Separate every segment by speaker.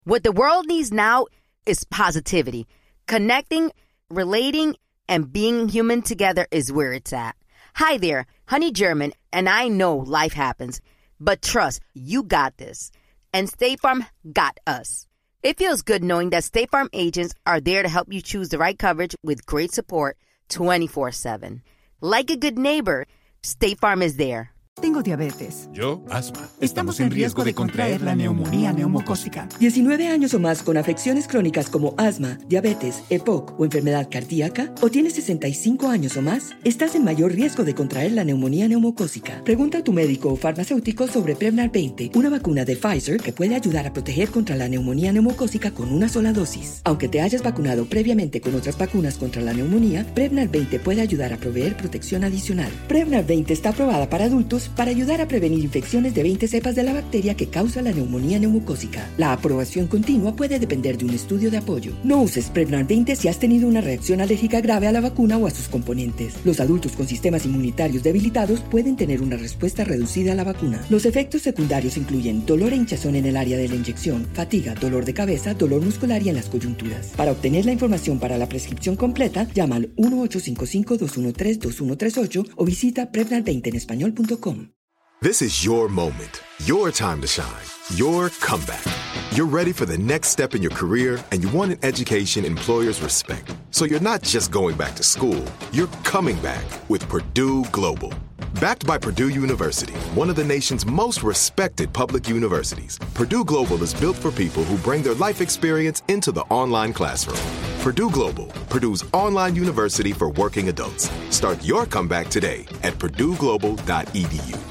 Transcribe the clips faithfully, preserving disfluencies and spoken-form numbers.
Speaker 1: What the world needs now is positivity. Connecting, relating, and being human together is where it's at. Hi there, Honey German, and I know life happens, but trust, you got this. And State Farm got us. It feels good knowing that State Farm agents are there to help you choose the right coverage with great support twenty-four seven. Like a good neighbor, State Farm is there.
Speaker 2: Tengo diabetes.
Speaker 3: Yo, asma.
Speaker 2: Estamos en riesgo de contraer la neumonía neumocócica.
Speaker 4: diecinueve años o más con afecciones crónicas como asma, diabetes, E P O C o enfermedad cardíaca, o tienes sesenta y cinco años o más, estás en mayor riesgo de contraer la neumonía neumocócica. Pregunta a tu médico o farmacéutico sobre Prevnar veinte, una vacuna de Pfizer que puede ayudar a proteger contra la neumonía neumocócica con una sola dosis. Aunque te hayas vacunado previamente con otras vacunas contra la neumonía, Prevnar veinte puede ayudar a proveer protección adicional. Prevnar veinte está aprobada para adultos para ayudar a prevenir infecciones de veinte cepas de la bacteria que causa la neumonía neumocócica. La aprobación continua puede depender de un estudio de apoyo. No uses Prevnar veinte si has tenido una reacción alérgica grave a la vacuna o a sus componentes. Los adultos con sistemas inmunitarios debilitados pueden tener una respuesta reducida a la vacuna. Los efectos secundarios incluyen dolor e hinchazón en el área de la inyección, fatiga, dolor de cabeza, dolor muscular y en las coyunturas. Para obtener la información para la prescripción completa, llama al uno ocho cinco cinco, dos uno tres, dos uno tres ocho o visita prevnar veinte en español punto com.
Speaker 5: This is your moment, your time to shine, your comeback. You're ready for the next step in your career, and you want an education employers respect. So you're not just going back to school, you're coming back with Purdue Global. Backed by Purdue University, one of the nation's most respected public universities, Purdue Global is built for people who bring their life experience into the online classroom. Purdue Global, Purdue's online university for working adults. Start your comeback today at purdue global dot e d u.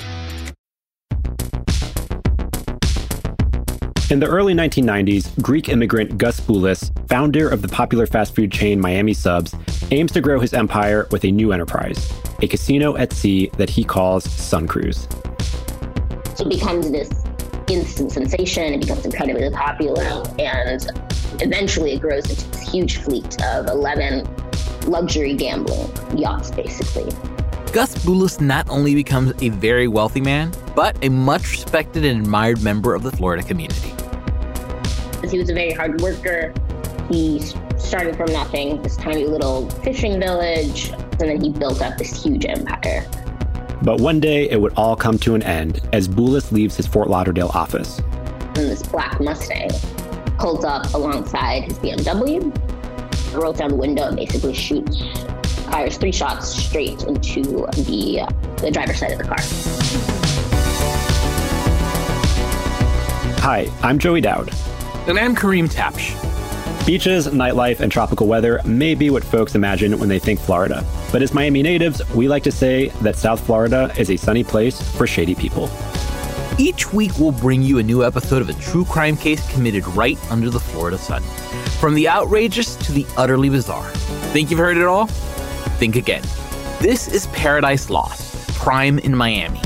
Speaker 6: In the early nineteen nineties, Greek immigrant Gus Boulis, founder of the popular fast food chain Miami Subs, aims to grow his empire with a new enterprise, a casino at sea that he calls Sun Cruise.
Speaker 7: It becomes this instant sensation, it becomes incredibly popular, and eventually it grows into this huge fleet of eleven luxury gambling yachts, basically.
Speaker 8: Gus Boulis not only becomes a very wealthy man, but a much respected and admired member of the Florida community.
Speaker 7: He was a very hard worker. He started from nothing, this tiny little fishing village, and then he built up this huge empire.
Speaker 6: But one day it would all come to an end as Boulis leaves his Fort Lauderdale office.
Speaker 7: And this black Mustang pulls up alongside his B M W, rolls down the window and basically shoots, fires three shots straight into the, uh, the driver's side of the car.
Speaker 6: Hi, I'm Joey Dowd.
Speaker 8: And I'm Kareem Tapsh.
Speaker 6: Beaches, nightlife, and tropical weather may be what folks imagine when they think Florida. But as Miami natives, we like to say that South Florida is a sunny place for shady people.
Speaker 8: Each week, we'll bring you a new episode of a true crime case committed right under the Florida sun. From the outrageous to the utterly bizarre. Think you've heard it all? Think again. This is Paradise Lost, Crime in Miami.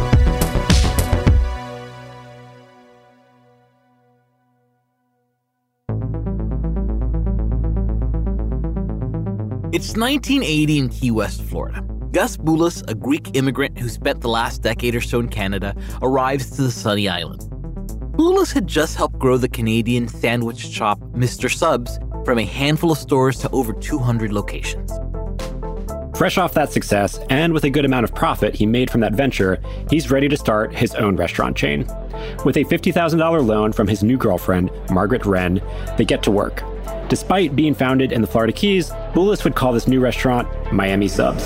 Speaker 8: It's nineteen eighty in Key West, Florida. Gus Boulis, a Greek immigrant who spent the last decade or so in Canada, arrives to the sunny island. Boulis had just helped grow the Canadian sandwich shop Mister Subs from a handful of stores to over two hundred locations.
Speaker 6: Fresh off that success, and with a good amount of profit he made from that venture, he's ready to start his own restaurant chain. With a fifty thousand dollars loan from his new girlfriend, Margaret Wren, they get to work. Despite being founded in the Florida Keys, Boulis would call this new restaurant Miami Subs.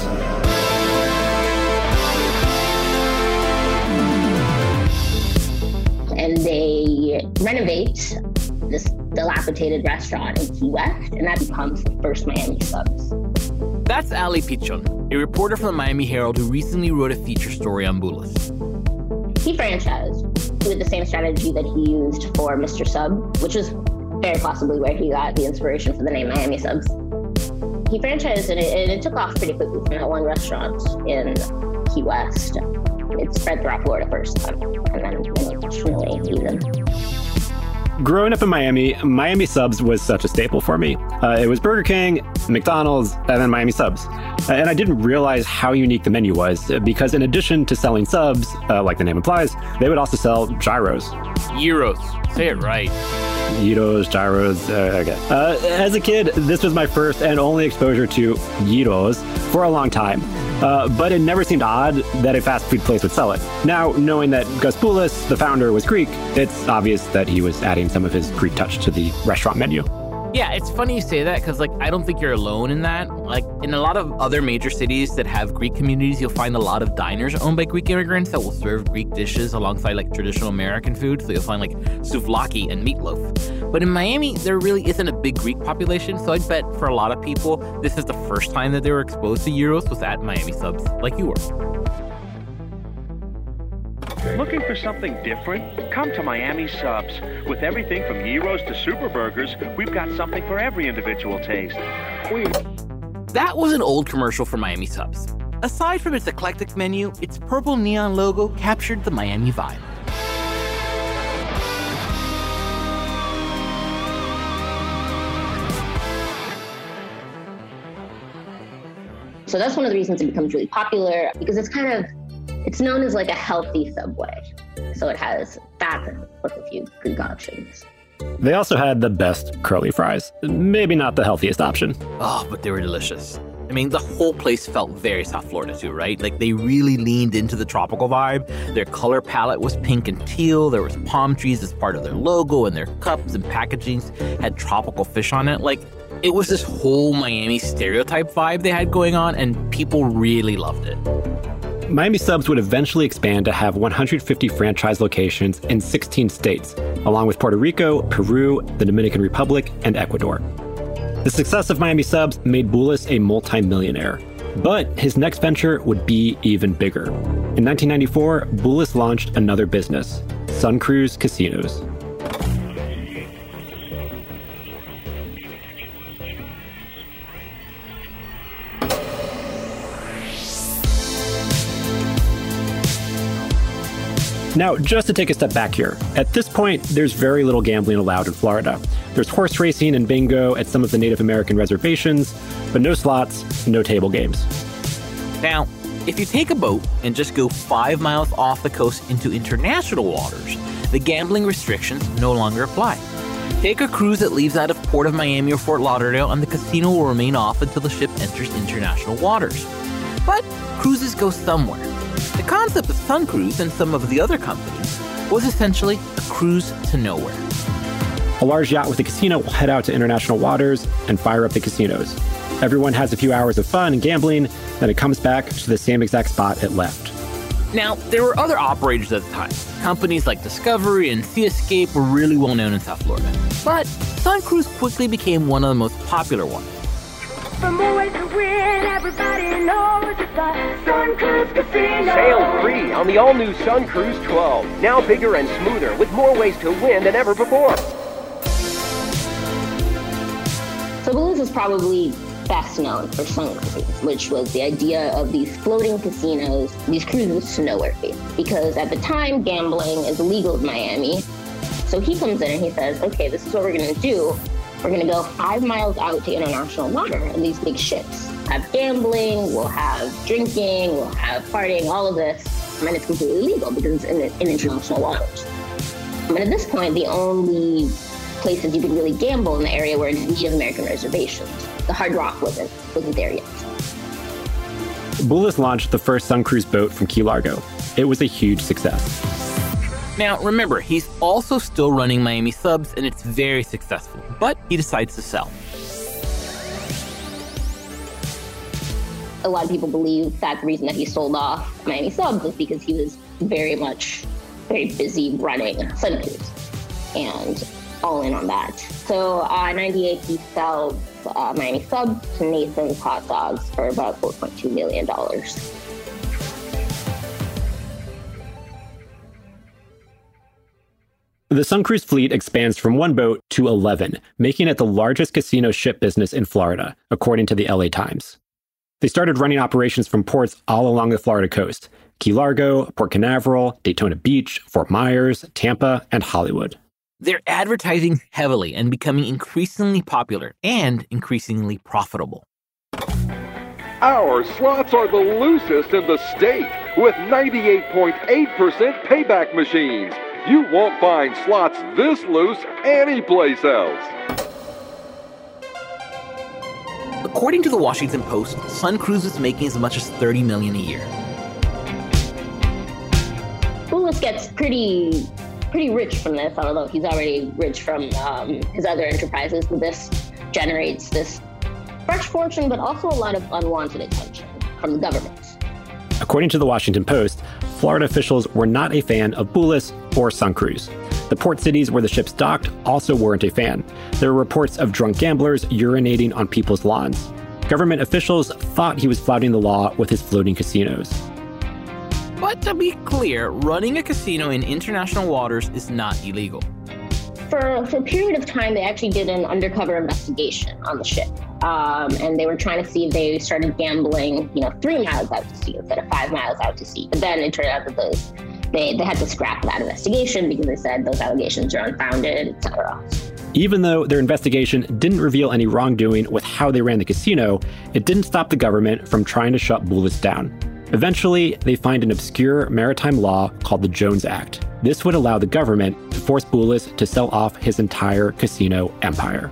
Speaker 7: And they renovate this dilapidated restaurant in Key West, and that becomes the first Miami Subs.
Speaker 8: That's Ali Pichon, a reporter from the Miami Herald who recently wrote a feature story on Boulis.
Speaker 7: He franchised with the same strategy that he used for Mister Sub, which was very possibly where he got the inspiration for the name Miami Subs. He franchised and it, and it took off pretty quickly from that one restaurant in Key West. It spread throughout Florida first, and then internationally even.
Speaker 6: Growing up in Miami, Miami Subs was such a staple for me. Uh, it was Burger King, McDonald's, and then Miami Subs. Uh, and I didn't realize how unique the menu was, because in addition to selling subs, uh, like the name implies, they would also sell gyros.
Speaker 8: Gyros. Say it right.
Speaker 6: Gyros, gyros, uh, okay. Uh, as a kid, this was my first and only exposure to gyros for a long time. Uh, but it never seemed odd that a fast food place would sell it. Now, knowing that Gus Boulis, the founder, was Greek, it's obvious that he was adding some of his Greek touch to the restaurant menu.
Speaker 8: Yeah, it's funny you say that because, like, I don't think you're alone in that. Like, in a lot of other major cities that have Greek communities, you'll find a lot of diners owned by Greek immigrants that will serve Greek dishes alongside, like, traditional American food. So you'll find, like, souvlaki and meatloaf. But in Miami, there really isn't a big Greek population. So I'd bet for a lot of people, this is the first time that they were exposed to gyros was at Miami Subs, like you were.
Speaker 3: Looking for something different? Come to Miami Subs. With everything from gyros to super burgers, we've got something for every individual taste.
Speaker 8: That was an old commercial for Miami Subs. Aside from its eclectic menu, its purple neon logo captured the Miami vibe.
Speaker 7: So that's one of the reasons it becomes really popular, because it's kind of It's known as like a healthy Subway. So it has fat with a few Greek options.
Speaker 6: They also had the best curly fries. Maybe not the healthiest option.
Speaker 8: Oh, but they were delicious. I mean, the whole place felt very South Florida too, right? Like they really leaned into the tropical vibe. Their color palette was pink and teal. There was palm trees as part of their logo, and their cups and packagings had tropical fish on it. Like it was this whole Miami stereotype vibe they had going on, and people really loved it.
Speaker 6: Miami Subs would eventually expand to have one hundred fifty franchise locations in sixteen states, along with Puerto Rico, Peru, the Dominican Republic, and Ecuador. The success of Miami Subs made Boulis a multi-millionaire, but his next venture would be even bigger. In nineteen ninety-four, Boulis launched another business, Sun Cruise Casinos. Now, just to take a step back here, at this point, there's very little gambling allowed in Florida. There's horse racing and bingo at some of the Native American reservations, but no slots, no table games.
Speaker 8: Now, if you take a boat and just go five miles off the coast into international waters, the gambling restrictions no longer apply. Take a cruise that leaves out of Port of Miami or Fort Lauderdale, and the casino will remain off until the ship enters international waters. But cruises go somewhere. The concept of Sun Cruise and some of the other companies was essentially a cruise to nowhere.
Speaker 6: A large yacht with a casino will head out to international waters and fire up the casinos. Everyone has a few hours of fun and gambling, then it comes back to the same exact spot it left.
Speaker 8: Now, there were other operators at the time. Companies like Discovery and Seascape were really well known in South Florida. But Sun Cruise quickly became one of the most popular ones.
Speaker 9: For more ways to win, everybody knows it's the Sun Cruise Casino.
Speaker 10: Sail free on the all-new Sun Cruise twelve. Now bigger and smoother with more ways to win than ever before.
Speaker 7: So Boulis is probably best known for Sun Cruise, which was the idea of these floating casinos, these cruises to nowhere. Because at the time, gambling is illegal in Miami. So he comes in and he says, okay, this is what we're going to do. We're going to go five miles out to international water in these big ships. Have gambling, we'll have drinking, we'll have partying, all of this. And it's completely legal because it's in, in international waters. But at this point, the only places you could really gamble in the area were Native American reservations. The Hard Rock wasn't, wasn't there yet.
Speaker 6: Boulis launched the first Sun Cruise boat from Key Largo. It was a huge success.
Speaker 8: Now, remember, he's also still running Miami Subs, and it's very successful, but he decides to sell.
Speaker 7: A lot of people believe that the reason that he sold off Miami Subs was because he was very much, very busy running Sun Cruise and all in on that. So uh, in ninety-eight, he sells uh, Miami Subs to Nathan's Hot Dogs for about four point two million dollars.
Speaker 6: The Sun Cruise fleet expands from one boat to eleven, making it the largest casino ship business in Florida, according to the L A Times. They started running operations from ports all along the Florida coast: Key Largo, Port Canaveral, Daytona Beach, Fort Myers, Tampa, and Hollywood.
Speaker 8: They're advertising heavily and becoming increasingly popular and increasingly profitable.
Speaker 11: Our slots are the loosest in the state with ninety-eight point eight percent payback machines. You won't find slots this loose anyplace else.
Speaker 8: According to the Washington Post, Sun Cruise is making as much as thirty million dollars a year.
Speaker 7: Boulos gets pretty pretty rich from this, although he's already rich from um, his other enterprises, but this generates this fresh fortune, but also a lot of unwanted attention from the government.
Speaker 6: According to the Washington Post, Florida officials were not a fan of Boulos or Sun Cruise. The port cities where the ships docked also weren't a fan. There were reports of drunk gamblers urinating on people's lawns. Government officials thought he was flouting the law with his floating casinos.
Speaker 8: But to be clear, running a casino in international waters is not illegal.
Speaker 7: For, for a period of time, they actually did an undercover investigation on the ship. Um, and they were trying to see if they started gambling, you know, three miles out to sea instead of five miles out to sea. But then it turned out that those, they, they had to scrap that investigation because they said those allegations are unfounded, et cetera.
Speaker 6: Even though their investigation didn't reveal any wrongdoing with how they ran the casino, it didn't stop the government from trying to shut Boulos down. Eventually, they find an obscure maritime law called the Jones Act. This would allow the government to force Boulos to sell off his entire casino empire.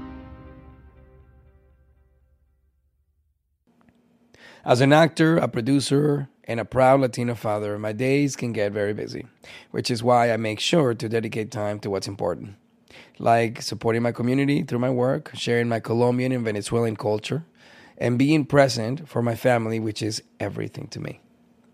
Speaker 12: As an actor, a producer, and a proud Latino father, my days can get very busy, which is why I make sure to dedicate time to what's important, like supporting my community through my work, sharing my Colombian and Venezuelan culture, and being present for my family, which is everything to me.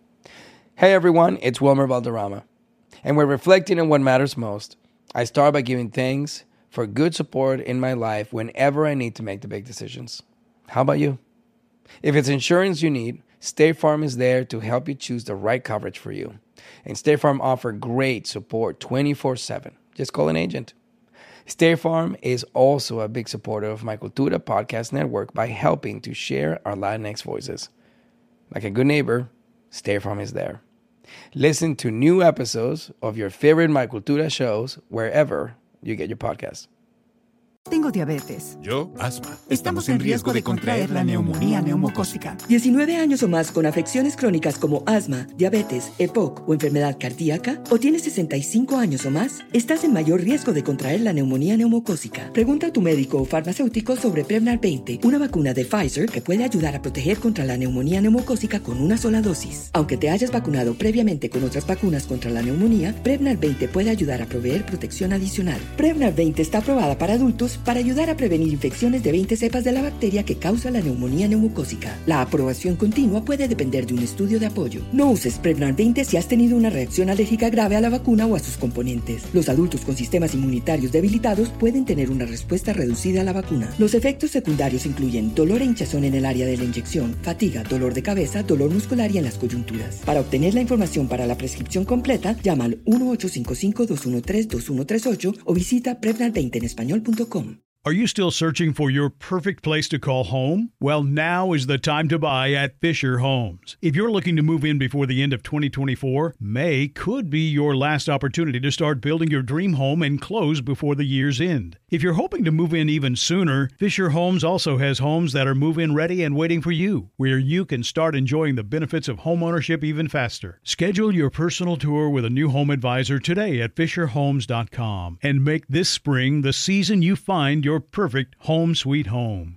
Speaker 12: Hey everyone, it's Wilmer Valderrama, and we're reflecting on what matters most. I start by giving thanks for good support in my life whenever I need to make the big decisions. How about you? If it's insurance you need, State Farm is there to help you choose the right coverage for you. And State Farm offers great support twenty-four seven. Just call an agent. State Farm is also a big supporter of my Cultura podcast network by helping to share our Latinx voices. Like a good neighbor, State Farm is there. Listen to new episodes of your favorite My Cultura shows wherever you get your podcasts.
Speaker 2: Tengo diabetes. Yo, asma. Estamos en riesgo de contraer la neumonía neumocócica.
Speaker 4: diecinueve años o más con afecciones crónicas como asma, diabetes, E P O C o enfermedad cardíaca, o tienes sesenta y cinco años o más, estás en mayor riesgo de contraer la neumonía neumocócica. Pregunta a tu médico o farmacéutico sobre Prevnar veinte, una vacuna de Pfizer que puede ayudar a proteger contra la neumonía neumocócica con una sola dosis. Aunque te hayas vacunado previamente con otras vacunas contra la neumonía, Prevnar veinte puede ayudar a proveer protección adicional. Prevnar veinte está aprobada para adultos para ayudar a prevenir infecciones de veinte cepas de la bacteria que causa la neumonía neumocócica. La aprobación continua puede depender de un estudio de apoyo. No uses Prevnar veinte si has tenido una reacción alérgica grave a la vacuna o a sus componentes. Los adultos con sistemas inmunitarios debilitados pueden tener una respuesta reducida a la vacuna. Los efectos secundarios incluyen dolor e hinchazón en el área de la inyección, fatiga, dolor de cabeza, dolor muscular y en las coyunturas. Para obtener la información para la prescripción completa, llama al uno ocho cinco cinco, dos uno tres, dos uno tres ocho o visita prevnar veinte en español punto com.
Speaker 13: Are you still searching for your perfect place to call home? Well, now is the time to buy at Fisher Homes. If you're looking to move in before the end of twenty twenty-four, May could be your last opportunity to start building your dream home and close before the year's end. If you're hoping to move in even sooner, Fisher Homes also has homes that are move-in ready and waiting for you, where you can start enjoying the benefits of homeownership even faster. Schedule your personal tour with a new home advisor today at fisher homes dot com and make this spring the season you find your perfect home sweet home.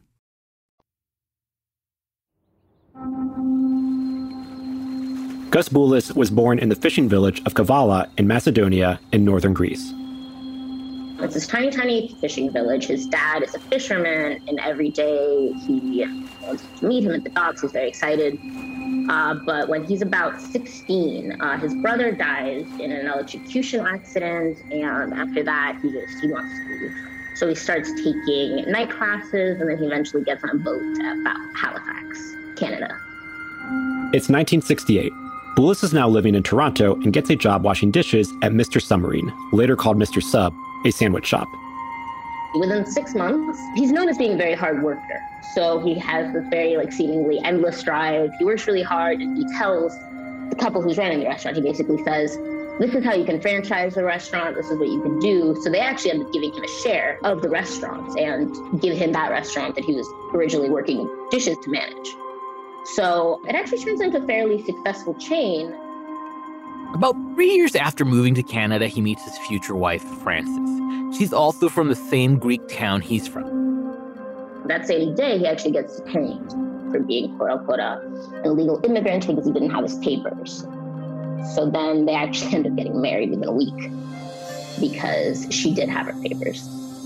Speaker 6: Gus Boulos was born in the fishing village of Kavala in Macedonia in northern Greece.
Speaker 7: It's this tiny, tiny fishing village. His dad is a fisherman, and every day he wants to meet him at the docks. He's very excited. Uh, but when he's about sixteen, uh, his brother dies in an electrocution accident, and after that, he just he wants to leave. So he starts taking night classes, and then he eventually gets on a boat at Halifax, Canada.
Speaker 6: It's nineteen sixty-eight. Boulos is now living in Toronto and gets a job washing dishes at Mister Submarine, later called Mister Sub, a sandwich shop.
Speaker 7: Within six months, he's known as being a very hard worker. So he has this very like seemingly endless drive. He works really hard, and he tells the couple who's running the restaurant, he basically says, this is how you can franchise the restaurant. This is what you can do. So they actually end up giving him a share of the restaurant and give him that restaurant that he was originally working dishes to manage. So it actually turns into a fairly successful chain.
Speaker 8: About three years after moving to Canada, he meets his future wife, Frances. She's also from the same Greek town he's from.
Speaker 7: That same day, he actually gets detained for being, quote-unquote, an illegal immigrant because he didn't have his papers. So then they actually end up getting married within a week because she did have her papers.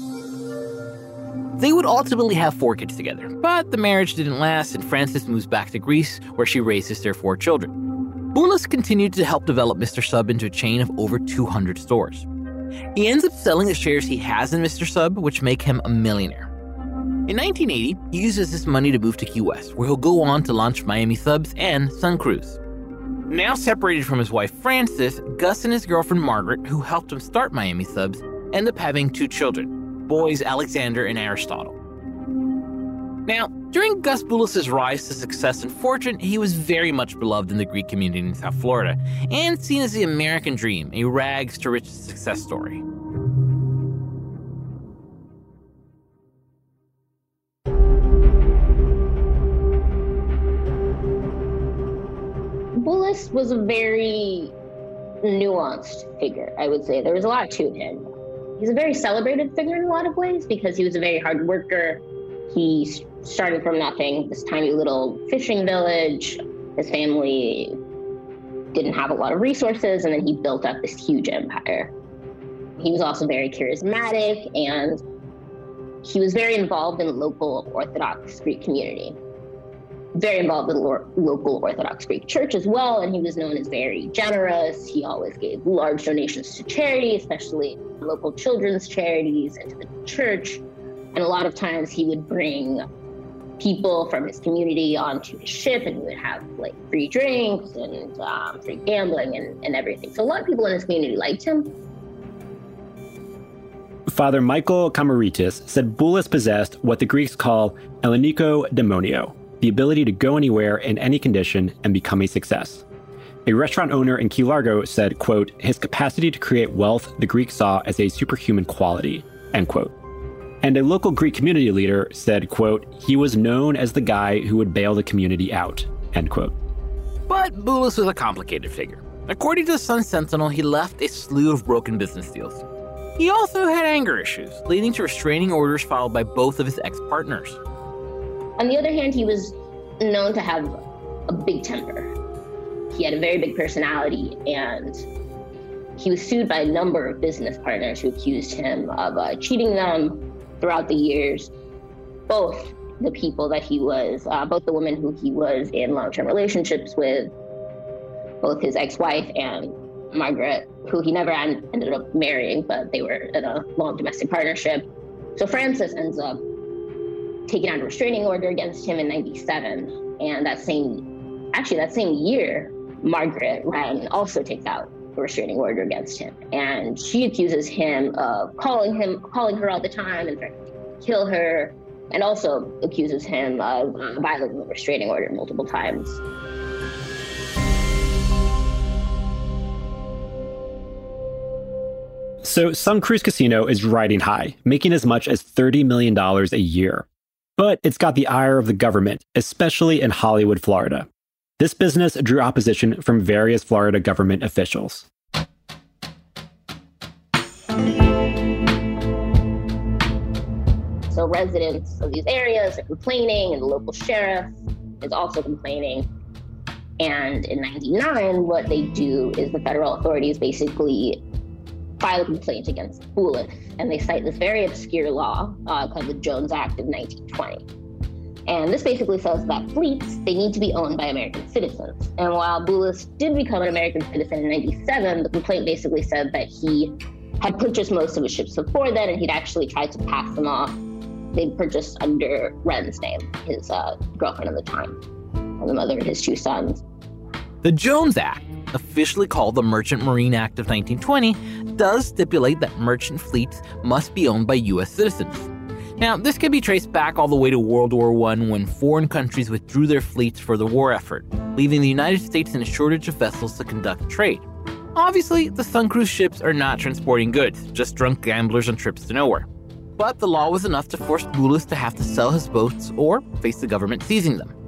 Speaker 8: They would ultimately have four kids together, but the marriage didn't last and Frances moves back to Greece, where she raises their four children. Boulos continued to help develop Mister Sub into a chain of over two hundred stores. He ends up selling the shares he has in Mister Sub, which make him a millionaire. In nineteen eighty, he uses this money to move to Key West, where he'll go on to launch Miami Subs and Sun Cruise. Now separated from his wife Frances, Gus and his girlfriend Margaret, who helped him start Miami Subs, end up having two children, boys Alexander and Aristotle. Now, during Gus Boulos' rise to success and fortune, he was very much beloved in the Greek community in South Florida, and seen as the American dream, a rags to riches success story.
Speaker 7: Boulos was a very nuanced figure, I would say. There was a lot to him. He's a very celebrated figure in a lot of ways because he was a very hard worker. He started from nothing, this tiny little fishing village. His family didn't have a lot of resources, and then he built up this huge empire. He was also very charismatic, and he was very involved in the local Orthodox Greek community. Very involved with the lo- local Orthodox Greek church as well, and he was known as very generous. He always gave large donations to charity, especially local children's charities and to the church. And a lot of times he would bring people from his community onto his ship, and he would have like free drinks and um, free gambling and, and everything. So a lot of people in his community liked him.
Speaker 6: Father Michael Kamaritis said Boulos possessed what the Greeks call Elleniko demonio, the ability to go anywhere in any condition and become a success. A restaurant owner in Key Largo said, quote, his capacity to create wealth the Greeks saw as a superhuman quality, end quote. And a local Greek community leader said, quote, he was known as the guy who would bail the community out, end quote.
Speaker 8: But Boulos was a complicated figure. According to the Sun Sentinel, he left a slew of broken business deals. He also had anger issues, leading to restraining orders filed by both of his ex-partners.
Speaker 7: On the other hand, he was known to have a big temper. He had a very big personality, and he was sued by a number of business partners who accused him of uh, cheating them throughout the years. Both the people that he was, uh, both the women who he was in long-term relationships with, both his ex-wife and Margaret, who he never ended up marrying, but they were in a long domestic partnership. So Frances ends up taking out a restraining order against him in ninety-seven. And that same, actually that same year, Margaret Wren also takes out a restraining order against him. And she accuses him of calling him, calling her all the time and threatening to kill her, and also accuses him of uh, violating the restraining order multiple times.
Speaker 6: So Sun Cruise Casino is riding high, making as much as thirty million dollars a year. But it's got the ire of the government, especially in Hollywood, Florida. This business drew opposition from various Florida government officials.
Speaker 7: So residents of these areas are complaining, and the local sheriff is also complaining. And in ninety-nine, what they do is the federal authorities basically file a complaint against Boulos, and they cite this very obscure law uh, called the Jones Act of nineteen twenty. And this basically says that fleets, they need to be owned by American citizens. And while Boulos did become an American citizen in ninety-seven, the complaint basically said that he had purchased most of his ships before then, and he'd actually tried to pass them off. They'd purchased under Wren's name, his uh, girlfriend at the time, and the mother of his two sons.
Speaker 8: The Jones Act, officially called the Merchant Marine Act of nineteen twenty, does stipulate that merchant fleets must be owned by U S citizens. Now, this can be traced back all the way to World War One, when foreign countries withdrew their fleets for the war effort, leaving the United States in a shortage of vessels to conduct trade. Obviously, the Sun Cruise ships are not transporting goods, just drunk gamblers on trips to nowhere. But the law was enough to force Boulos to have to sell his boats or face the government seizing them.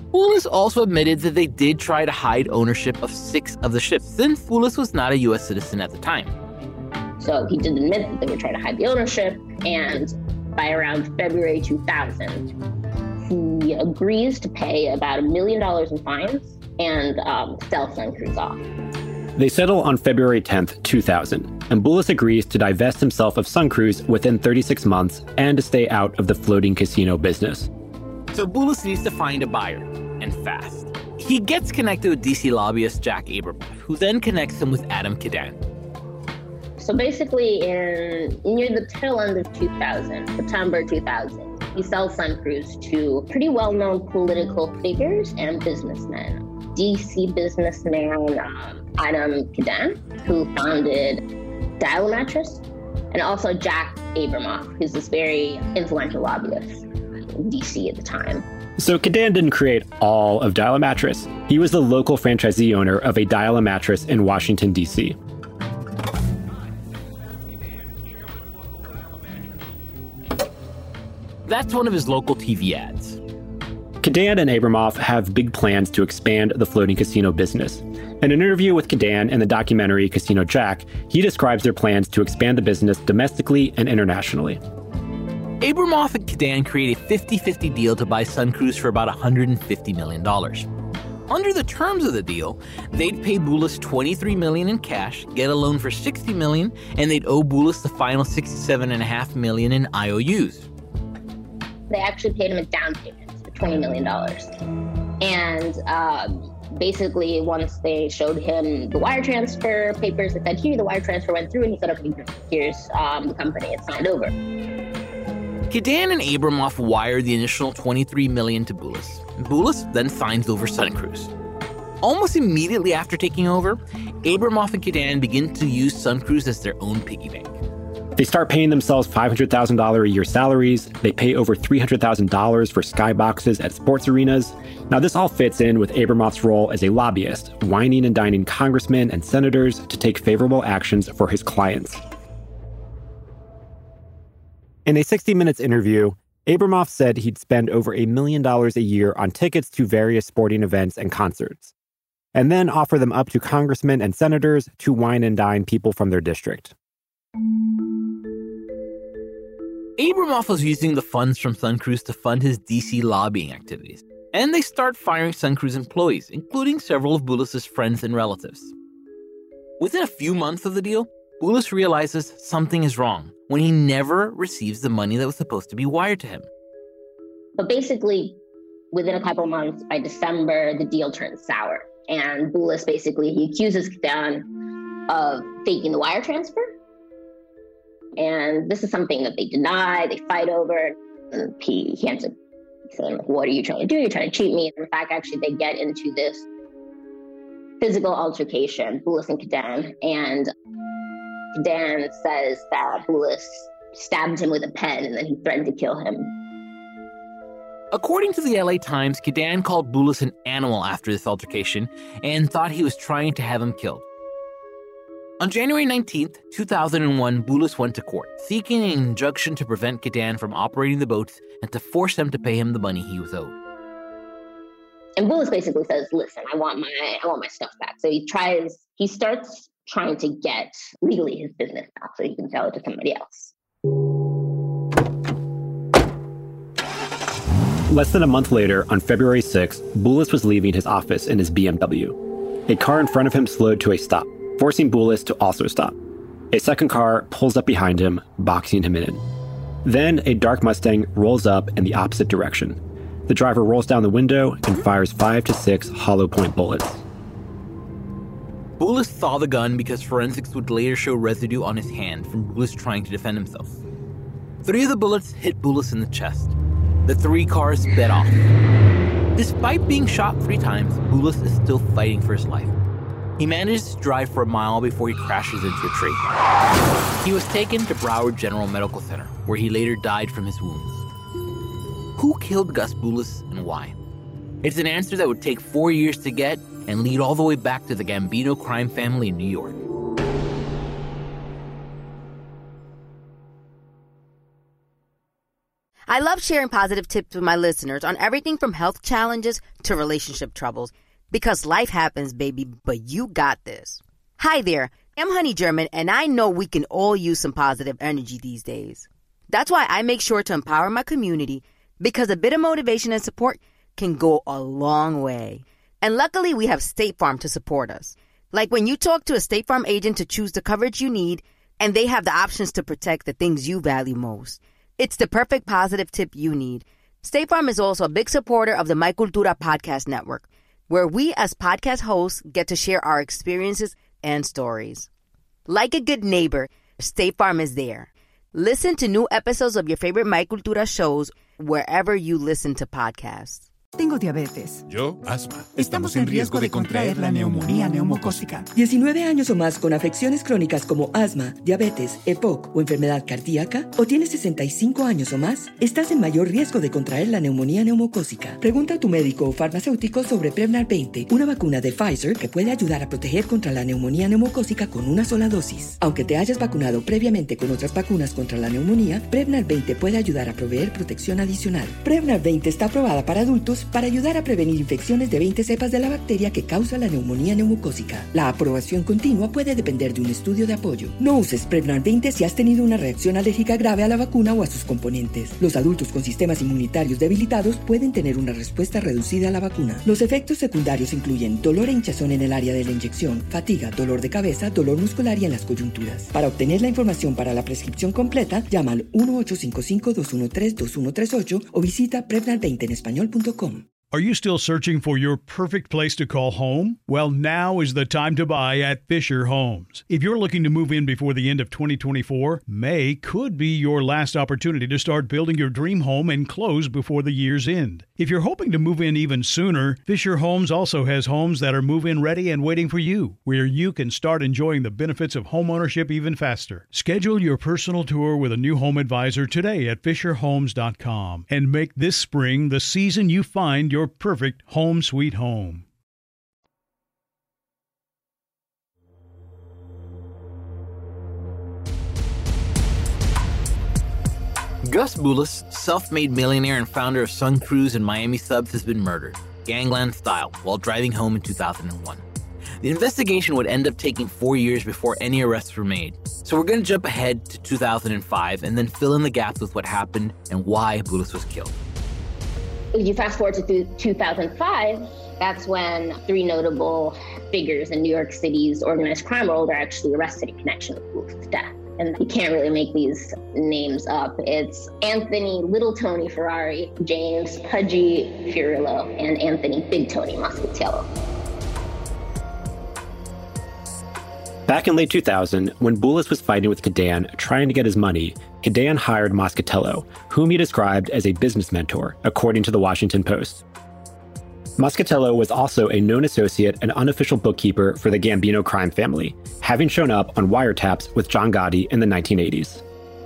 Speaker 8: Boulos also admitted that they did try to hide ownership of six of the ships, since Boulos was not a U S citizen at the time.
Speaker 7: So he did admit that they were trying to hide the ownership, and by around February two thousand, he agrees to pay about a million dollars in fines and um, sell Sun Cruise off.
Speaker 6: They settle on February tenth, two thousand, and Boulos agrees to divest himself of Sun Cruise within thirty-six months and to stay out of the floating casino business.
Speaker 8: So Boulos needs to find a buyer, and fast. He gets connected with D C lobbyist Jack Abramoff, who then connects him with Adam Cadan.
Speaker 7: So basically, in near the tail end of two thousand, September two thousand, he sells Sun Cruise to pretty well-known political figures and businessmen. D C businessman um, Adam Cadan, who founded Dial Mattress, and also Jack Abramoff, who's this very influential lobbyist in D C at the time.
Speaker 6: So Cadan didn't create all of Dial a Mattress. He was the local franchisee owner of a Dial a Mattress in Washington, D C.
Speaker 8: That's one of his local T V ads.
Speaker 6: Cadan and Abramoff have big plans to expand the floating casino business. In an interview with Cadan in the documentary Casino Jack, he describes their plans to expand the business domestically and internationally.
Speaker 8: Abramoff and Cadan create a fifty-fifty deal to buy Sun Cruise for about one hundred fifty million dollars. Under the terms of the deal, they'd pay Boulos twenty-three million dollars in cash, get a loan for sixty million dollars, and they'd owe Boulos the final sixty-seven point five million dollars in I O Us.
Speaker 7: They actually paid him a down payment for twenty million dollars. And um, basically, once they showed him the wire transfer papers, they said, here, the wire transfer went through, and he said, okay, here's um, the company, it's signed over.
Speaker 8: Cadan and Abramoff wire the initial twenty-three million dollars to Boulos. Boulos then signs over Sun Cruise. Almost immediately after taking over, Abramoff and Cadan begin to use Sun Cruise as their own piggy bank.
Speaker 6: They start paying themselves five hundred thousand dollars a year salaries. They pay over three hundred thousand dollars for skyboxes at sports arenas. Now, this all fits in with Abramoff's role as a lobbyist, whining and dining congressmen and senators to take favorable actions for his clients. In a sixty minutes interview, Abramoff said he'd spend over a million dollars a year on tickets to various sporting events and concerts, and then offer them up to congressmen and senators to wine and dine people from their district.
Speaker 8: Abramoff was using the funds from Sun Cruise to fund his D C lobbying activities, and they start firing Sun Cruise employees, including several of Boulos' friends and relatives. Within a few months of the deal, Boulos realizes something is wrong when he never receives the money that was supposed to be wired to him.
Speaker 7: But basically, within a couple of months, by December, the deal turns sour. And Boulos basically, he accuses Cadan of faking the wire transfer. And this is something that they deny, they fight over. And he, he ends up saying, like, what are you trying to do? You're trying to cheat me. And in fact, actually, they get into this physical altercation, Boulos and Cadan. And Cadan says that Boulos stabbed him with a pen and then he threatened to kill him.
Speaker 8: According to the L A Times, Cadan called Boulos an animal after this altercation and thought he was trying to have him killed. On January nineteenth, two thousand one, Boulos went to court, seeking an injunction to prevent Cadan from operating the boats and to force them to pay him the money he was owed.
Speaker 7: And Boulos basically says, listen, I want my I want my stuff back. So he tries, he starts trying to get legally his business back so he can sell it to somebody else.
Speaker 6: Less than a month later, on February sixth, Boulos was leaving his office in his B M W. A car in front of him slowed to a stop, forcing Boulos to also stop. A second car pulls up behind him, boxing him in. Then a dark Mustang rolls up in the opposite direction. The driver rolls down the window and fires five to six hollow point bullets.
Speaker 8: Boulos saw the gun because forensics would later show residue on his hand from Boulos trying to defend himself. Three of the bullets hit Boulos in the chest. The three cars sped off. Despite being shot three times, Boulos is still fighting for his life. He manages to drive for a mile before he crashes into a tree. He was taken to Broward General Medical Center, where he later died from his wounds. Who killed Gus Boulos and why? It's an answer that would take four years to get and lead all the way back to the Gambino crime family in New York.
Speaker 1: I love sharing positive tips with my listeners on everything from health challenges to relationship troubles, because life happens, baby, but you got this. Hi there, I'm Honey German, and I know we can all use some positive energy these days. That's why I make sure to empower my community, because a bit of motivation and support can go a long way. And luckily, we have State Farm to support us. Like when you talk to a State Farm agent to choose the coverage you need, and they have the options to protect the things you value most. It's the perfect positive tip you need. State Farm is also a big supporter of the My Cultura podcast network, where we as podcast hosts get to share our experiences and stories. Like a good neighbor, State Farm is there. Listen to new episodes of your favorite My Cultura shows wherever you listen to podcasts.
Speaker 2: Tengo diabetes.
Speaker 11: Yo, asma.
Speaker 2: Estamos en riesgo de contraer la neumonía neumocócica.
Speaker 4: diecinueve años o más con afecciones crónicas como asma, diabetes, E P O C o enfermedad cardíaca, o tienes sesenta y cinco años o más, estás en mayor riesgo de contraer la neumonía neumocócica. Pregunta a tu médico o farmacéutico sobre Prevnar veinte, una vacuna de Pfizer que puede ayudar a proteger contra la neumonía neumocócica con una sola dosis. Aunque te hayas vacunado previamente con otras vacunas contra la neumonía, Prevnar veinte puede ayudar a proveer protección adicional. Prevnar veinte está aprobada para adultos para ayudar a prevenir infecciones de veinte cepas de la bacteria que causa la neumonía neumocócica. La aprobación continua puede depender de un estudio de apoyo. No uses Prevnar veinte si has tenido una reacción alérgica grave a la vacuna o a sus componentes. Los adultos con sistemas inmunitarios debilitados pueden tener una respuesta reducida a la vacuna. Los efectos secundarios incluyen dolor e hinchazón en el área de la inyección, fatiga, dolor de cabeza, dolor muscular y en las coyunturas. Para obtener la información para la prescripción completa, llama al uno ocho cinco cinco, dos uno tres, dos uno tres ocho o visita prevnar veinte en español punto com.
Speaker 13: Are you still searching for your perfect place to call home? Well, now is the time to buy at Fisher Homes. If you're looking to move in before the end of twenty twenty-four, May could be your last opportunity to start building your dream home and close before the year's end. If you're hoping to move in even sooner, Fisher Homes also has homes that are move-in ready and waiting for you, where you can start enjoying the benefits of homeownership even faster. Schedule your personal tour with a new home advisor today at fisher homes dot com and make this spring the season you find your Your perfect home sweet home.
Speaker 8: Gus Boulos, self-made millionaire and founder of Sun Cruise and Miami Subs, has been murdered, gangland style, while driving home in two thousand one. The investigation would end up taking four years before any arrests were made. So we're going to jump ahead to two thousand five and then fill in the gaps with what happened and why Boulos was killed.
Speaker 7: If you fast forward to two thousand five, that's when three notable figures in New York City's organized crime world are actually arrested in connection with Boulos' death. And you can't really make these names up. It's Anthony Little Tony Ferrari, James Pudgy Fiorillo, and Anthony Big Tony Moscatello.
Speaker 6: Back in late two thousand, when Boulos was fighting with Cadan trying to get his money, Cadan hired Moscatello, whom he described as a business mentor, according to the Washington Post. Moscatello was also a known associate and unofficial bookkeeper for the Gambino crime family, having shown up on wiretaps with John Gotti in the nineteen eighties.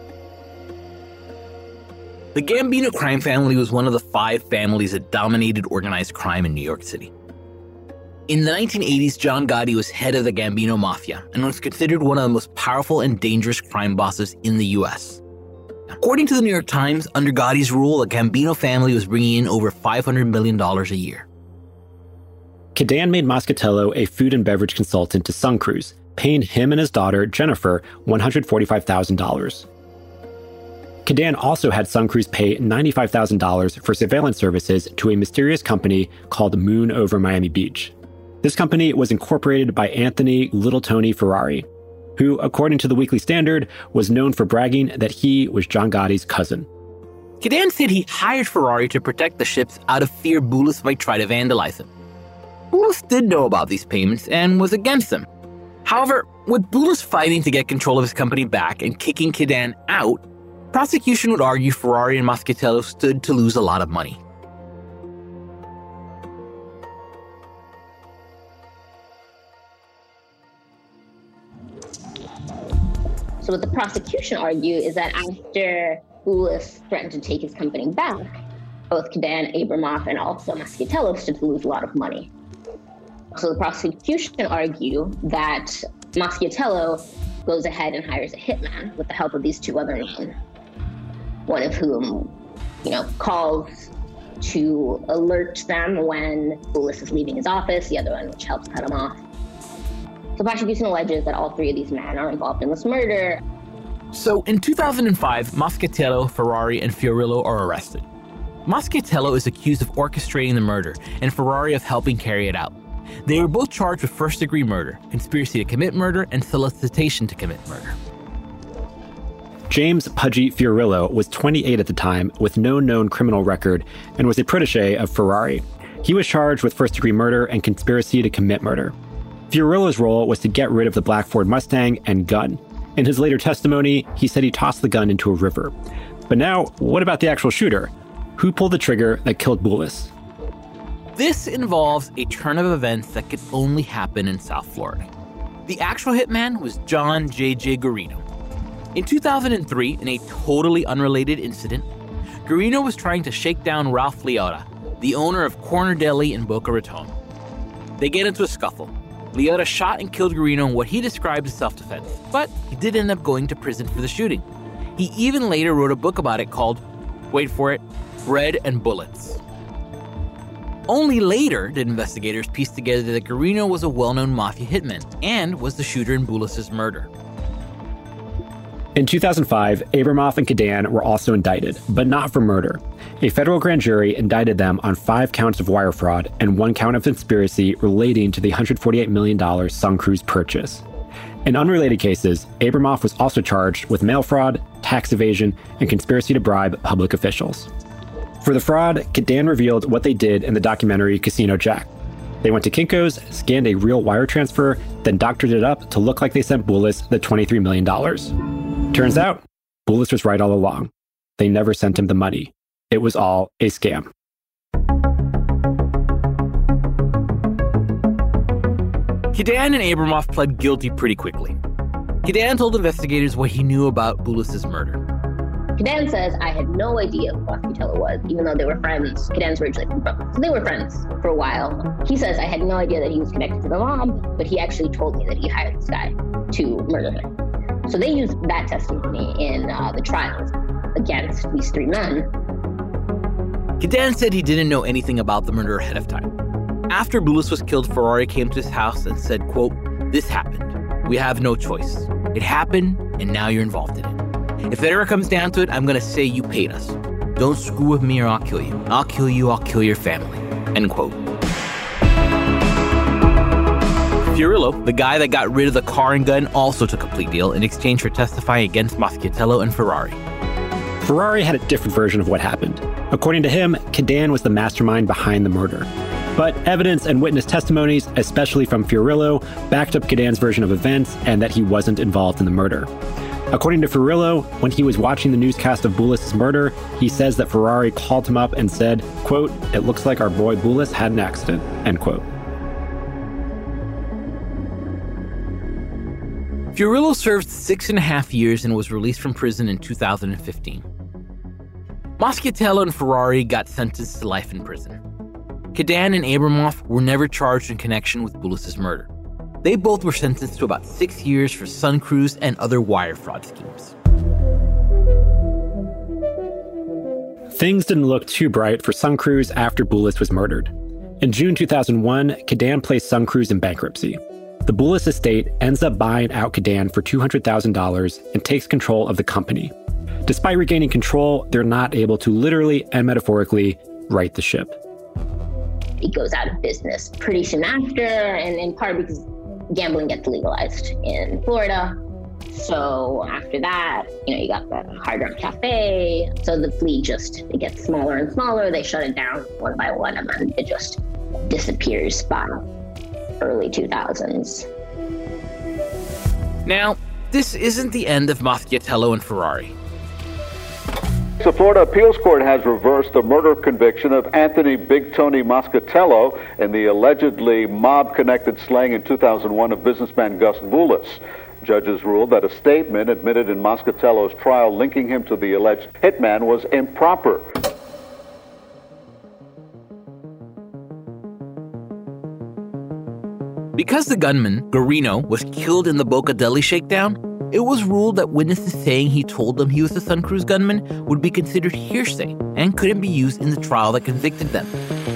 Speaker 8: The Gambino crime family was one of the five families that dominated organized crime in New York City. In the nineteen eighties, John Gotti was head of the Gambino Mafia and was considered one of the most powerful and dangerous crime bosses in the U S. According to the New York Times, under Gotti's rule, the Gambino family was bringing in over five hundred million dollars a year.
Speaker 6: Cadan made Moscatello a food and beverage consultant to Sun Cruise, paying him and his daughter, Jennifer, one hundred forty-five thousand dollars. Cadan also had Sun Cruise pay ninety-five thousand dollars for surveillance services to a mysterious company called Moon over Miami Beach. This company was incorporated by Anthony Little Tony Ferrari, who, according to the Weekly Standard, was known for bragging that he was John Gotti's cousin.
Speaker 8: Cadan said he hired Ferrari to protect the ships out of fear Boulos might try to vandalize them. Boulos did know about these payments and was against them. However, with Boulos fighting to get control of his company back and kicking Cadan out, prosecution would argue Ferrari and Moscatello stood to lose a lot of money.
Speaker 7: So what the prosecution argue is that after Boulos threatened to take his company back, both Cadan, Abramoff, and also Moscatello stood to lose a lot of money. So the prosecution argue that Moscatello goes ahead and hires a hitman with the help of these two other men, one of whom you know, calls to alert them when Boulos is leaving his office, the other one which helps cut him off. The prosecution alleges that all three of these men are involved in this murder.
Speaker 8: So in two thousand five, Moscatello, Ferrari, and Fiorillo are arrested. Moscatello is accused of orchestrating the murder and Ferrari of helping carry it out. They were both charged with first-degree murder, conspiracy to commit murder, and solicitation to commit murder.
Speaker 6: James Pudgy Fiorillo was twenty-eight at the time with no known criminal record and was a protege of Ferrari. He was charged with first-degree murder and conspiracy to commit murder. Fiorillo's role was to get rid of the black Ford Mustang and gun. In his later testimony, he said he tossed the gun into a river. But now, what about the actual shooter? Who pulled the trigger that killed Boulos?
Speaker 8: This involves a turn of events that could only happen in South Florida. The actual hitman was John J J Guarino. In two thousand three, in a totally unrelated incident, Guarino was trying to shake down Ralph Liotta, the owner of Corner Deli in Boca Raton. They get into a scuffle. Liotta shot and killed Guarino in what he described as self-defense, but he did end up going to prison for the shooting. He even later wrote a book about it called, wait for it, Bread and Bullets. Only later did investigators piece together that Guarino was a well-known mafia hitman and was the shooter in Boulos' murder.
Speaker 6: In two thousand five, Abramoff and Cadan were also indicted, but not for murder. A federal grand jury indicted them on five counts of wire fraud and one count of conspiracy relating to the one hundred forty-eight million dollars Suncruise purchase. In unrelated cases, Abramoff was also charged with mail fraud, tax evasion, and conspiracy to bribe public officials. For the fraud, Cadan revealed what they did in the documentary Casino Jack. They went to Kinko's, scanned a real wire transfer, then doctored it up to look like they sent Boulos the twenty-three million dollars. Turns out, Boulos was right all along. They never sent him the money. It was all a scam.
Speaker 8: Cadan and Abramoff pled guilty pretty quickly. Cadan told investigators what he knew about Boulos' murder.
Speaker 7: Cadan says, I had no idea who Moscatello was, even though they were friends. Cadan's originally from Brooklyn, so they were friends for a while. He says, I had no idea that he was connected to the mob, but he actually told me that he hired this guy to murder him. So they used that testimony in uh, the trials against these three men.
Speaker 8: Cadan said he didn't know anything about the murder ahead of time. After Boulos was killed, Ferrari came to his house and said, quote, this happened. We have no choice. It happened, and now you're involved in it. If it ever comes down to it, I'm going to say you paid us. Don't screw with me or I'll kill you. I'll kill you, I'll kill your family. End quote. Fiorillo, the guy that got rid of the car and gun, also took a plea deal in exchange for testifying against Moscatello and Ferrari.
Speaker 6: Ferrari had a different version of what happened. According to him, Cadan was the mastermind behind the murder. But evidence and witness testimonies, especially from Fiorillo, backed up Cadan's version of events and that he wasn't involved in the murder. According to Fiorillo, when he was watching the newscast of Boulos' murder, he says that Ferrari called him up and said, quote, it looks like our boy Boulos had an accident, end quote.
Speaker 8: Fiorillo served six and a half years and was released from prison in two thousand fifteen. Moscatello and Ferrari got sentenced to life in prison. Cadan and Abramoff were never charged in connection with Boulos' murder. They both were sentenced to about six years for Suncruise and other wire fraud schemes.
Speaker 6: Things didn't look too bright for Suncruise after Boulos was murdered. In June two thousand one, Cadan placed Suncruise in bankruptcy. The Boulos estate ends up buying out Cadan for two hundred thousand dollars and takes control of the company. Despite regaining control, they're not able to literally and metaphorically right the ship.
Speaker 7: It goes out of business pretty soon after, and in part because gambling gets legalized in Florida. So after that, you know, you got the Hard Rock Cafe. So the fleet just, it gets smaller and smaller. They shut it down one by one, and then it just disappears by early two thousands.
Speaker 8: Now, this isn't the end of Moscatello and Ferrari.
Speaker 14: The Florida Appeals Court has reversed the murder conviction of Anthony Big Tony Moscatello in the allegedly mob-connected slaying in two thousand one of businessman Gus Boulos. Judges ruled that a statement admitted in Moscatello's trial linking him to the alleged hitman was improper.
Speaker 8: Because the gunman, Guarino, was killed in the Boca Deli shakedown, It was ruled that witnesses saying he told them he was the Sun Cruz gunman would be considered hearsay and couldn't be used in the trial that convicted them.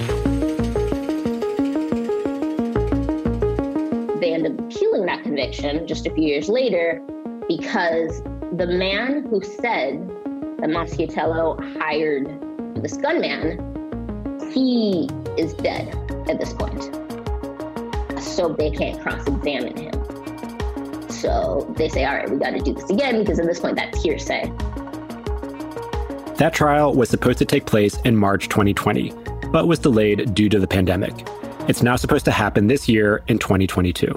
Speaker 7: They ended up appealing that conviction just a few years later because the man who said that Moscatello hired this gunman, he is dead at this point. So they can't cross-examine him. So they say, all right, we got to do this again because at this point that's hearsay.
Speaker 6: That trial was supposed to take place in March twenty twenty, but was delayed due to the pandemic. It's now supposed to happen this year in twenty twenty-two.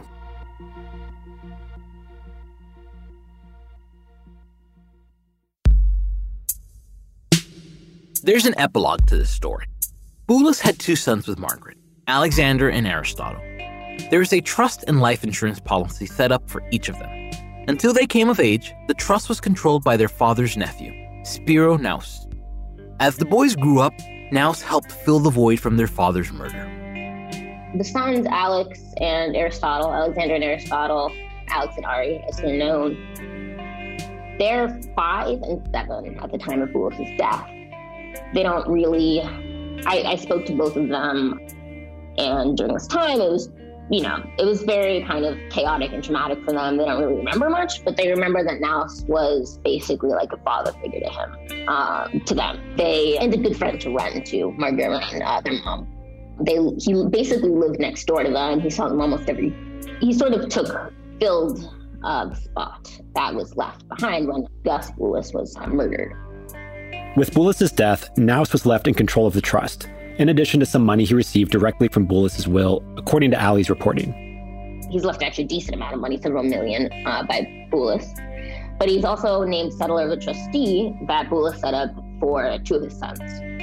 Speaker 8: There's an epilogue to this story. Boulos had two sons with Margaret, Alexander and Aristotle. There was a trust and life insurance policy set up for each of them. Until they came of age, the trust was controlled by their father's nephew, Spiro Naus. As the boys grew up, Naus helped fill the void from their father's murder.
Speaker 7: The sons, Alex and Aristotle, Alexander and Aristotle, Alex and Ari, as they're known, they're five and seven at the time of Boulos' death. They don't really, I, I spoke to both of them, and during this time, it was, you know, it was very kind of chaotic and traumatic for them. They don't really remember much, but they remember that Naus was basically like a father figure to him, um, to them. They, and a good friend to Ren, too, Margaret and uh, their mom. They, he basically lived next door to them. He saw them almost every, he sort of took, filled uh, the spot that was left behind when Gus Boulos was uh, murdered.
Speaker 6: With Boulos' death, Naus was left in control of the trust, in addition to some money he received directly from Boulos' will, according to Ali's reporting.
Speaker 7: He's left actually a decent amount of money, several million, uh, by Boulos. But he's also named settler of a trustee that Boulos set up for two of his sons.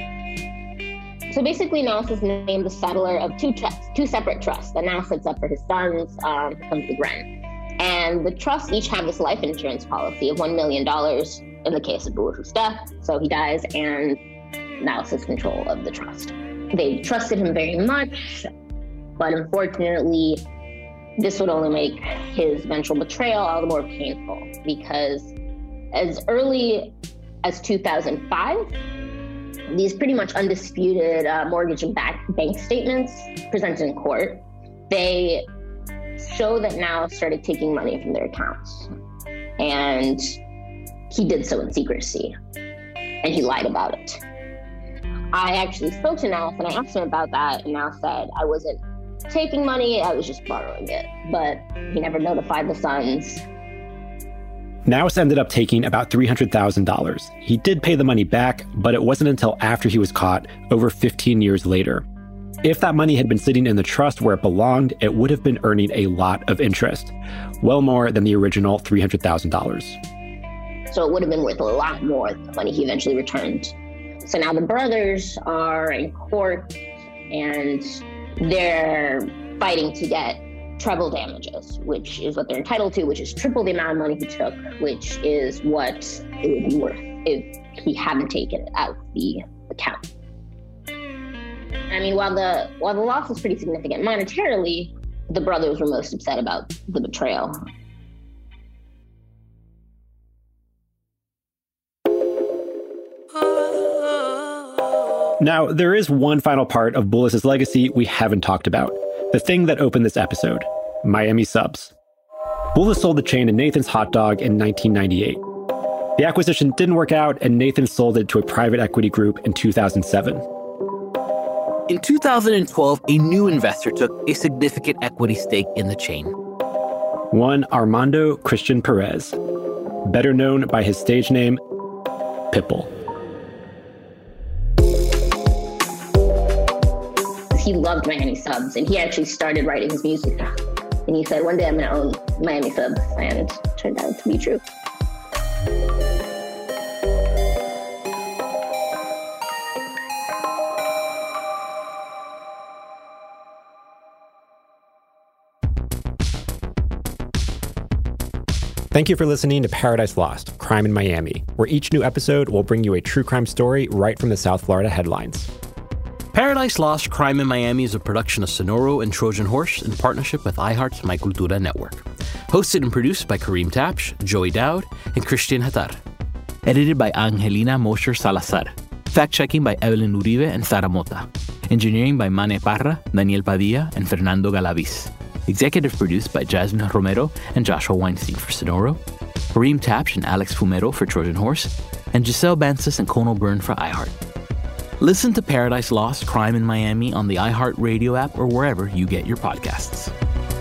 Speaker 7: So basically, Naus is named the settler of two trusts, two separate trusts that Naus sets up for his sons, um, comes with Ren. And the trusts each have this life insurance policy of one million dollars in the case of Boulos' death. So he dies, and Naus has control of the trust. They trusted him very much, but unfortunately, this would only make his eventual betrayal all the more painful, because as early as two thousand five, these pretty much undisputed uh, mortgage and back bank statements presented in court, they show that Naus started taking money from their accounts. And he did so in secrecy, and he lied about it. I actually spoke to Naus and I asked him about that, and Naus said I wasn't taking money, I was just borrowing it. But he never notified the sons.
Speaker 6: Naus ended up taking about three hundred thousand dollars. He did pay the money back, but it wasn't until after he was caught, over fifteen years later. If that money had been sitting in the trust where it belonged, it would have been earning a lot of interest, well more than the original three hundred thousand dollars.
Speaker 7: So it would have been worth a lot more than the money he eventually returned. So now the brothers are in court, and they're fighting to get treble damages, which is what they're entitled to, which is triple the amount of money he took, which is what it would be worth if he hadn't taken it out of the account. I mean, while the while the loss was pretty significant monetarily, the brothers were most upset about the betrayal.
Speaker 6: Now, there is one final part of Boulos' legacy we haven't talked about. The thing that opened this episode, Miami Subs. Boulos sold the chain to Nathan's Hot Dog in nineteen ninety-eight. The acquisition didn't work out, and Nathan sold it to a private equity group in two thousand seven.
Speaker 8: In two thousand twelve, a new investor took a significant equity stake in the chain.
Speaker 6: One Armando Christian Perez, better known by his stage name, Pitbull.
Speaker 7: He loved Miami Subs, and he actually started writing his music. And he said, one day I'm going to own Miami Subs, and it turned out to be true.
Speaker 6: Thank you for listening to Paradise Lost, Crime in Miami, where each new episode will bring you a true crime story right from the South Florida headlines.
Speaker 8: Paradise Lost Crime in Miami is a production of Sonoro and Trojan Horse in partnership with iHeart's My Cultura network. Hosted and produced by Kareem Tapsh, Joey Dowd, and Christian Hatar. Edited by Angelina Mosher Salazar. Fact-checking by Evelyn Uribe and Sara Mota. Engineering by Mane Parra, Daniel Padilla, and Fernando Galaviz. Executive produced by Jasmine Romero and Joshua Weinstein for Sonoro. Kareem Tapsh and Alex Fumero for Trojan Horse. And Giselle Bansis and Conal Byrne for iHeart. Listen to Paradise Lost Crime in Miami on the iHeart Radio app or wherever you get your podcasts.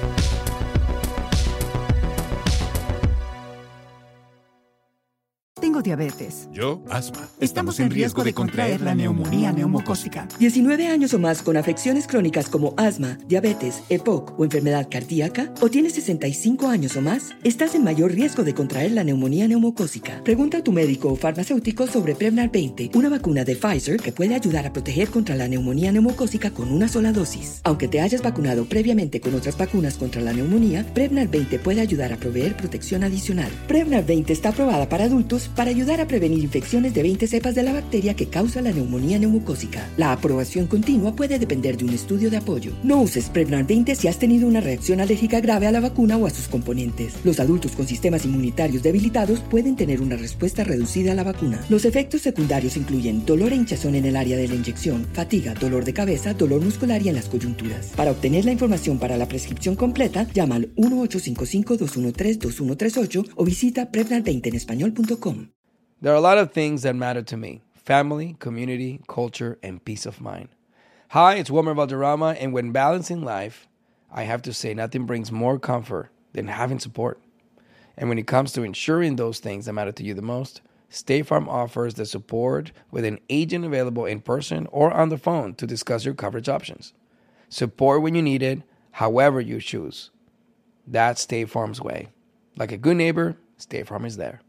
Speaker 2: Tengo diabetes.
Speaker 15: Yo, asma.
Speaker 2: Estamos en riesgo de contraer la neumonía neumocócica.
Speaker 4: diecinueve años o más con afecciones crónicas como asma, diabetes, E P O C o enfermedad cardíaca, o tienes sesenta y cinco años o más, estás en mayor riesgo de contraer la neumonía neumocócica. Pregunta a tu médico o farmacéutico sobre Prevnar veinte, una vacuna de Pfizer que puede ayudar a proteger contra la neumonía neumocócica con una sola dosis. Aunque te hayas vacunado previamente con otras vacunas contra la neumonía, Prevnar veinte puede ayudar a proveer protección adicional. Prevnar veinte está aprobada para adultos para ayudar a prevenir infecciones de veinte cepas de la bacteria que causa la neumonía neumocócica. La aprobación continua puede depender de un estudio de apoyo. No uses Prevnar veinte si has tenido una reacción alérgica grave a la vacuna o a sus componentes. Los adultos con sistemas inmunitarios debilitados pueden tener una respuesta reducida a la vacuna. Los efectos secundarios incluyen dolor e hinchazón en el área de la inyección, fatiga, dolor de cabeza, dolor muscular y en las coyunturas. Para obtener la información para la prescripción completa, llama al uno ocho cinco cinco, dos uno tres, dos uno tres ocho o visita prevnar veinte en español punto com.
Speaker 12: There are a lot of things that matter to me. Family, community, culture, and peace of mind. Hi, it's Wilmer Valderrama, and when balancing life, I have to say nothing brings more comfort than having support. And when it comes to ensuring those things that matter to you the most, State Farm offers the support with an agent available in person or on the phone to discuss your coverage options. Support when you need it, however you choose. That's State Farm's way. Like a good neighbor, State Farm is there.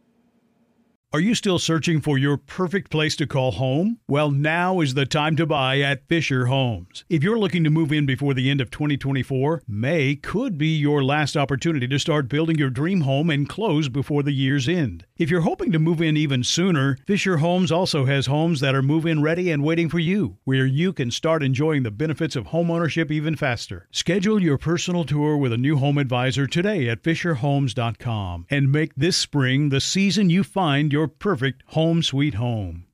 Speaker 13: Are you still searching for your perfect place to call home? Well, now is the time to buy at Fisher Homes. If you're looking to move in before the end of twenty twenty-four, May could be your last opportunity to start building your dream home and close before the year's end. If you're hoping to move in even sooner, Fisher Homes also has homes that are move-in ready and waiting for you, where you can start enjoying the benefits of homeownership even faster. Schedule your personal tour with a new home advisor today at fisher homes dot com and make this spring the season you find your Your perfect home sweet home.